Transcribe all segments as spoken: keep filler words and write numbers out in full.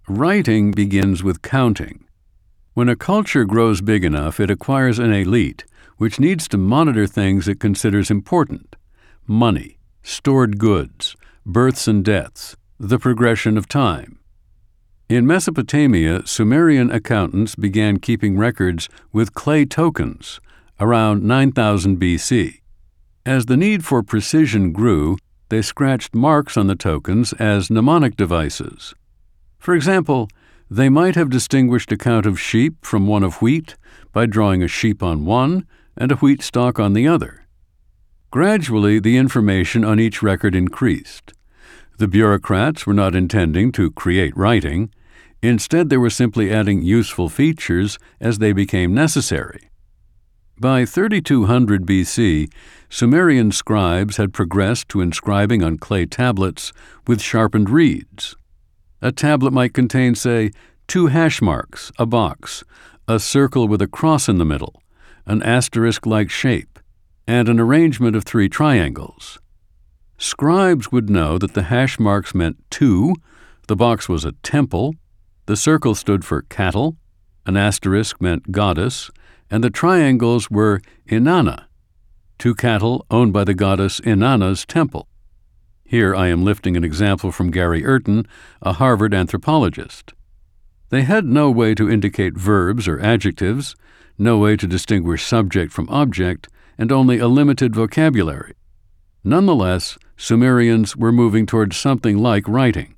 Writing begins with counting. When a culture grows big enough, it acquires an elite, which needs to monitor things it considers important: money, stored goods, births and deaths, the progression of time. In Mesopotamia, Sumerian accountants began keeping records with clay tokens around nine thousand B C. As the need for precision grew, they scratched marks on the tokens as mnemonic devices. For example, they might have distinguished a count of sheep from one of wheat by drawing a sheep on one and a wheat stalk on the other. Gradually, the information on each record increased. The bureaucrats were not intending to create writing. Instead, they were simply adding useful features as they became necessary. By thirty-two hundred B C, Sumerian scribes had progressed to inscribing on clay tablets with sharpened reeds. A tablet might contain, say, two hash marks, a box, a circle with a cross in the middle, an asterisk-like shape, and an arrangement of three triangles. Scribes would know that the hash marks meant two, the box was a temple, the circle stood for cattle, an asterisk meant goddess, and the triangles were Inanna, two cattle owned by the goddess Inanna's temple. Here I am lifting an example from Gary Urton, a Harvard anthropologist. They had no way to indicate verbs or adjectives, no way to distinguish subject from object, and only a limited vocabulary. Nonetheless, Sumerians were moving towards something like writing.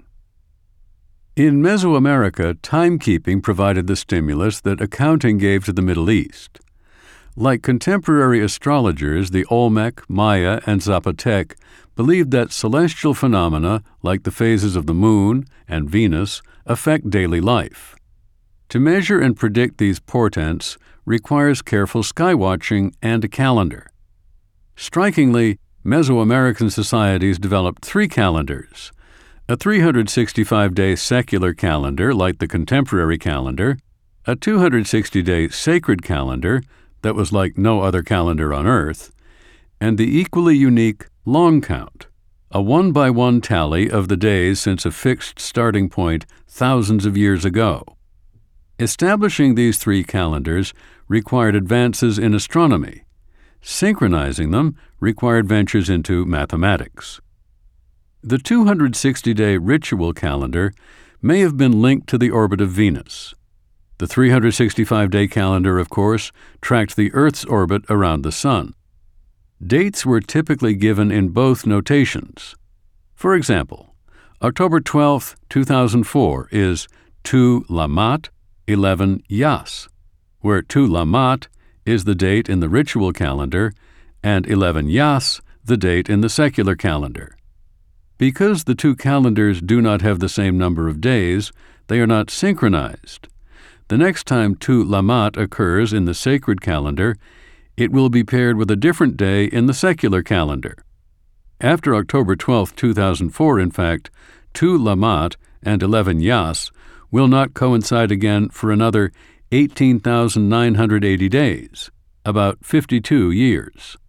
In Mesoamerica, timekeeping provided the stimulus that accounting gave to the Middle East. Like contemporary astrologers, the Olmec, Maya, and Zapotec believed that celestial phenomena, like the phases of the moon and Venus, affect daily life. To measure and predict these portents requires careful skywatching and a calendar. Strikingly, Mesoamerican societies developed three calendars: a three hundred sixty-five day secular calendar like the contemporary calendar, a two hundred sixty day sacred calendar that was like no other calendar on Earth, and the equally unique long count, a one-by-one tally of the days since a fixed starting point thousands of years ago. Establishing these three calendars required advances in astronomy. Synchronizing them required ventures into mathematics. The two hundred sixty day ritual calendar may have been linked to the orbit of Venus. The three hundred sixty-five day calendar, of course, tracked the Earth's orbit around the Sun. Dates were typically given in both notations. For example, October twelfth, two thousand four is two Lammat, eleven Yas, where two Lammat is the date in the ritual calendar and eleven Yas the date in the secular calendar. Because the two calendars do not have the same number of days, they are not synchronized. The next time two Lammat occurs in the sacred calendar, it will be paired with a different day in the secular calendar. After October twelfth, two thousand four, in fact, two Lammat and eleven Yas will not coincide again for another eighteen thousand nine hundred eighty days, about fifty-two years.